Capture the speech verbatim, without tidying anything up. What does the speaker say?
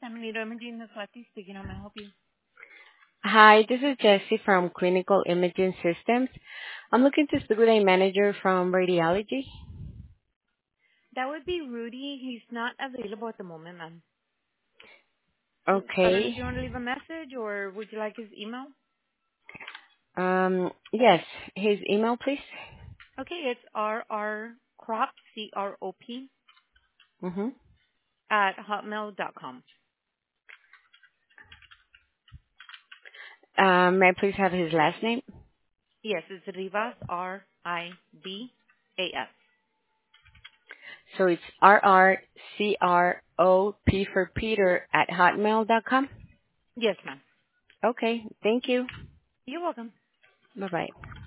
San Benito Imaging, this is Leti speaking. How may I help you? Hi, this is Jessie from Clinical Imaging Systems. I'm looking to speak with a manager from radiology. That would be Rudy. He's not available at the moment, ma'am. I don't know if Okay. you want to leave a message or would you like his email? Um, yes, his email, please. Okay, it's rrcrop, C R O P, Mm-hmm. at hotmail dot com. Um, may I please have his last name? Yes, it's Rivas, R I V A S. So it's R R C R O P for Peter at hotmail dot com. Yes, ma'am. Okay, thank you. You're welcome. Bye-bye.